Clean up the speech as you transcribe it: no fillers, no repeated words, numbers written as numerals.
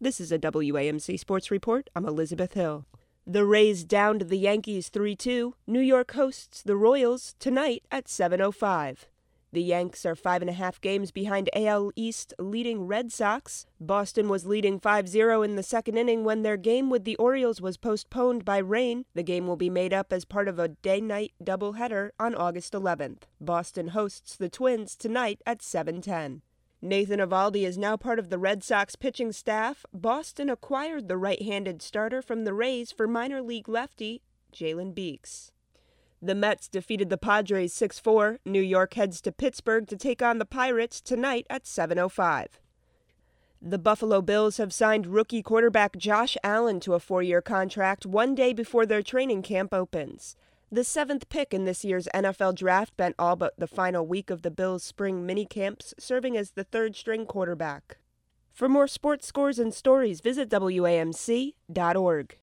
This is a WAMC Sports Report. I'm Elizabeth Hill. The Rays downed the Yankees 3-2. New York hosts the Royals tonight at 7:05. The Yanks are 5.5 games behind AL East leading Red Sox. Boston was leading 5-0 in the second inning when their game with the Orioles was postponed by rain. The game will be made up as part of a day-night doubleheader on August 11th. Boston hosts the Twins tonight at 7:10. Nathan Eovaldi is now part of the Red Sox pitching staff. Boston acquired the right-handed starter from the Rays for minor league lefty Jalen Beeks. The Mets defeated the Padres 6-4. New York heads to Pittsburgh to take on the Pirates tonight at 7:05. The Buffalo Bills have signed rookie quarterback Josh Allen to a 4-year contract one day before their training camp opens. The 7th pick in this year's NFL draft spent all but the final week of the Bills' spring mini-camps serving as the third-string quarterback. For more sports scores and stories, visit WAMC.org.